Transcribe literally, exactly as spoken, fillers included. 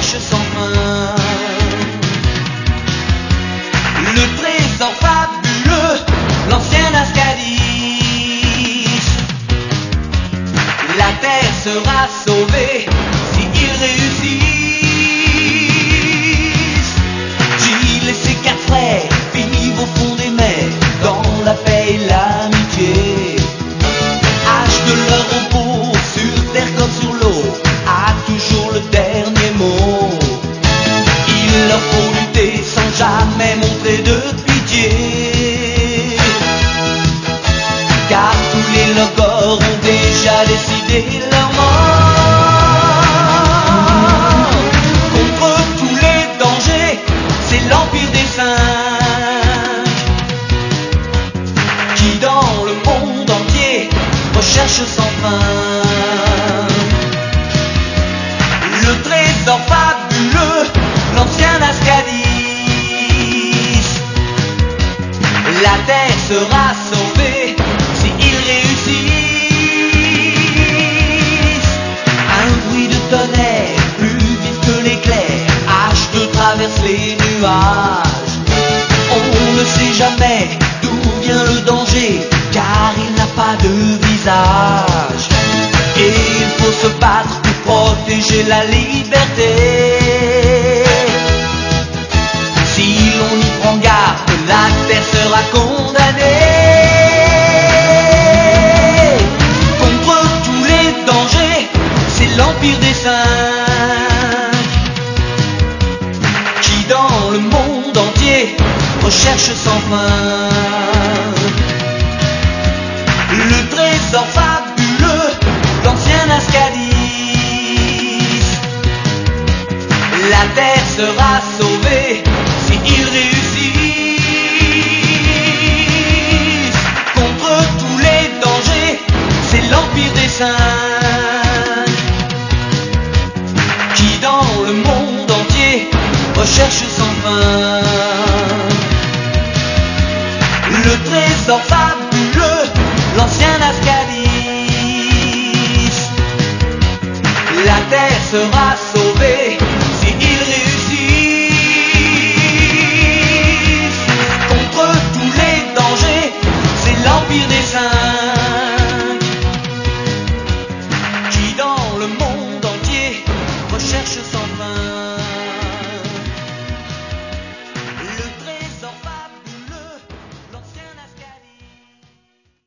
recherche sans fin. Le trésor fabuleux, l'ancien Ascadis. La terre sera sauvée s'ils réussissent. Gilles et ses quatre frères vivent au fond des mers, dans la paix et l'amitié. H de leur repos, sur terre comme sur l'eau, a toujours le dernier mot. Il leur faut lutter sans jamais montrer de pitié, car tous les logos ont déjà décidé leur mort. Contre tous les dangers, c'est l'empire des singes qui dans le monde entier recherche sans fin. Le trésor fabuleux, l'ancien Ascadis. La terre sera sauvée s'ils réussissent. Un bruit de tonnerre, plus vite que l'éclair, H deux traverse les nuages. On ne sait jamais d'où vient le danger, car il n'a pas de visage. Et il faut se battre pour protéger la liberté. Si l'on y prend garde, la terre sera condamnée. Contre tous les dangers, c'est l'empire des singes qui dans le monde entier recherche sans fin. Le trésor fabuleux, l'ancien Ascadis. La terre sera sauvée s'ils réussissent. Contre tous les dangers, c'est l'empire des singes qui dans le monde entier recherche sans fin. Le trésor fabuleux, l'ancien Ascadis. La terre sera sauvée